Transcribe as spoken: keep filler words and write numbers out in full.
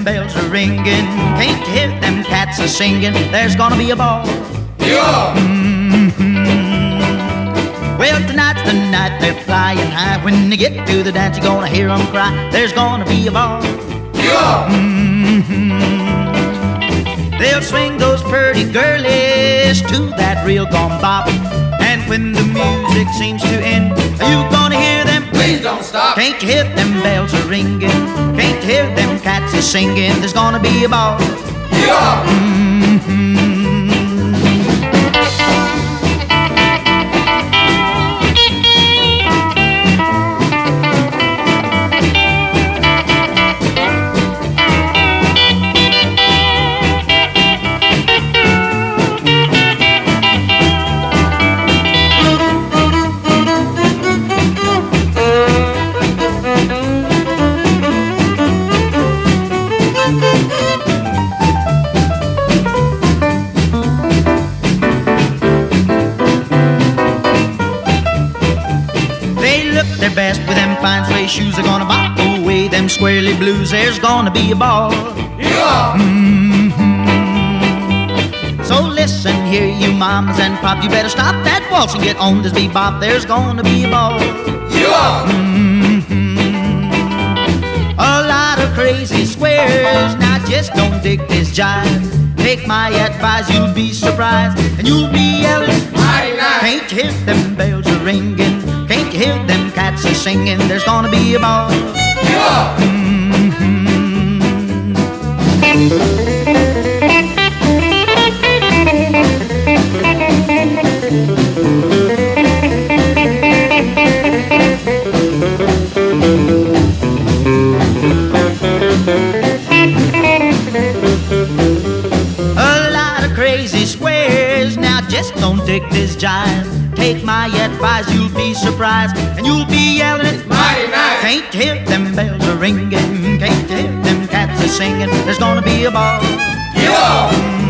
them bells are ringing? Can't you hear them cats a singing? There's gonna be a ball. Yeah. Mm-hmm. Well, tonight's the night they're flying high. When they get to the dance, you're gonna hear them cry. There's gonna be a ball. Yeah. Mm-hmm. They'll swing those pretty girlies to that real gone bop. And when the music seems to end, are you gonna hear them? Please don't stop. Can't you hear them bells are ringing? Can't you hear them cats a singing? There's gonna be a ball. Yeah. Mm-hmm. Their best with them fine suede shoes are gonna bop away them squarely blues. There's gonna be a ball. Yeah. Mm-hmm. So listen here, you mamas and pop, you better stop that waltz and get on this bebop. There's gonna be a ball. Yeah. Mm-hmm. A lot of crazy squares, now just don't dig this jive. Take my advice, you'll be surprised, and you'll be yelling, mighty nice. Can't you hear them bells are ringing? Can't you hear them cats are singing? There's gonna be a ball. Yeah. Mm-hmm. A lot of crazy squares, now just don't dig this jive. Take my advice, you'll be surprised, and you'll be yelling it mighty nice. Can't you hear them bells are ringing? Can't you hear them cats are singing? There's gonna be a ball. Yeah.